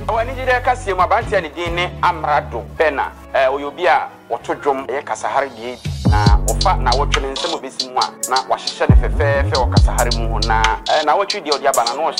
Wani jide kasi mu abanti ani din ne Amrado Bena oyobi a woto dwom ye kasahare die na ofa na wotwe ne nsem obesi mu a na wahyehyɛ ne fefefe o kasahare mu na wotwe die odi aba na no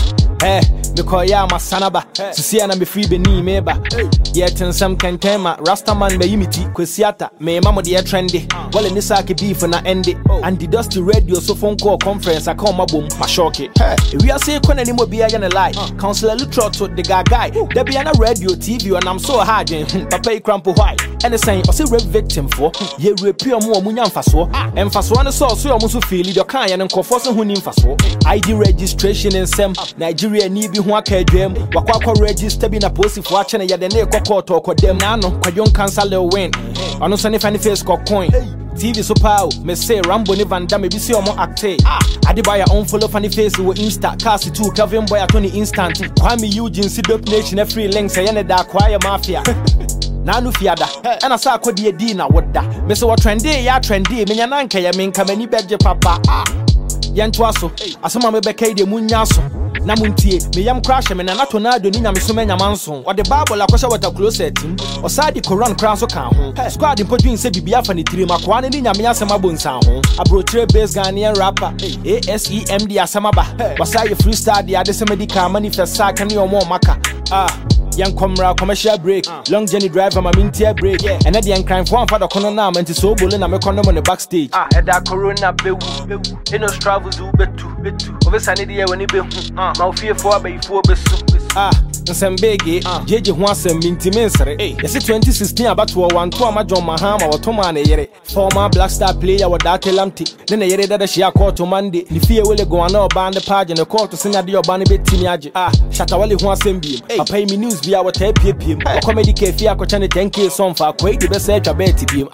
hye me call ya masanaba sisi na me free beni meba ye tensam kentema rastaman be yimiti kwesiata me mamo de trendy wale ni sake beef na ende and the dusty radio so phone call conference aka mabom mashoke we are say kona ni mo bia ya na lie counselor Lutro to the guy there be na radio TV and I'm so hard papa ikrampo why and saying o say rape victim for ye rape omo omunya mfaso emfaso ne so omo so feel the kan ya ne nkofo so huni mfaso ID registration in sem Nigeria ni bi ho aka adwam wakwa register bi na posifo a chene ya de ne kokko okodem na no kwadyon cancel win ono so ne fan face ko coin TV so pow me say Rambo ni Van Damme bi see omo acte Adibaya on follow funny face wo Insta cast 2 Kevin Boy atoni instant Kwame Eugene si dope nation free links say ne da kwaya mafia na no fiada and I saw kodi edi na woda me say what trendy ya trendy me nya nanka ya me nka mani beje papa yento aso asoma me beka de munya so na muntie me yam crash me na tornado ni nyame so me nyamanso o de bible akwhye water closet o sa di Quran crown so kan ho squad impodwin se bibia fa ni tiri makwa ne ni nyame asema bonsan ho abrochire base Ghanaian rapper ASEMD asema ba wasa ye freestyle de ade se medical manifest sa kan ni omo maka young comrade commercial break long journey driver my mintia break and at the young crime for father kono na man so bolo na me kono on the backstage eda corona bewu eno travel do betu over sanity when e be ma ofie for abayifo besu nsembege jeje ho asem mintimi nsere yesi 2016 abato wanto amajon mahama wotoma na yere former black star player wa datelamti ne na yere dada hia court mande ni fie wele go ana oba ne page ne court senya de oba ne betimi age shatawale ho asem bi papa mi news bia wata piepiem comedy cafe akocha ne 10k son fa kwai de be se atwa bet biem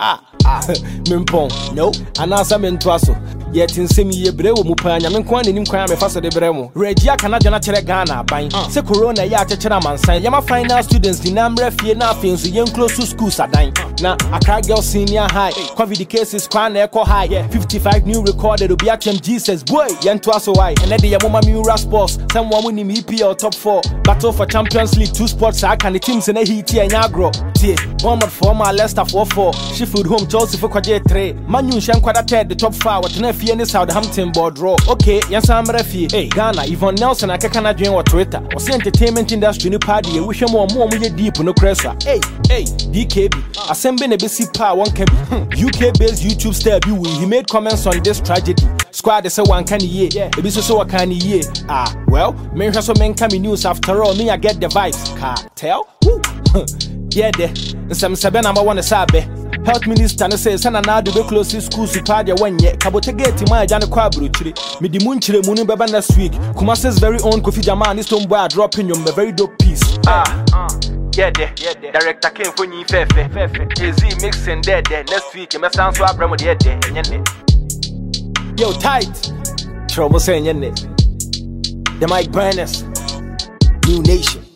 mempon no anasa mento aso yet nsem ye bre wo mu pa nyame nko anenim kwan me fa so de bre mu regia Canada na chere Ghana aban se corona ya chechera mansan yama final students ni namre fie na afin so yen close to schools adan na Accra Girls Senior High COVID cases kwan na echo high 55 new recorded obi athem Jesus boy yento aso why and the yamoma Miura Sports someone win EPL top 4 battle for Champions League 2 sports aka the teams na hiti anyagro tie Bournemouth former Leicester 4-4 Sheffield home Chelsea for kwaje 3 Man U shankwada third the top 5 what na fie ni Southampton board draw okay yansa mrefie Ghana Yvonne Nelson akeka na dwen wa Twitter o say entertainment industry ni party we hwe mo ye deep no kresa DKB asembe na besi pa won ka bi UK based YouTube star bi he made comments on this tragedy squad say one can ye ebi so wa kan ye well me hwe so men come news after all me I get the vibes cartel yeah there nsem sebe number 1 sabe Health Minister no say sana na do be close school su pa de wanye kabote gate ma aja ne kwa abrochire me di munchire mu no beba next week Kumase's very own Kofi Jaman is Stone Boy dropping you very dope piece yeah director came for you fefe easy mixing there next week me sound so abramo there enye yo tight trouble saying enye the Mike Burners New Nation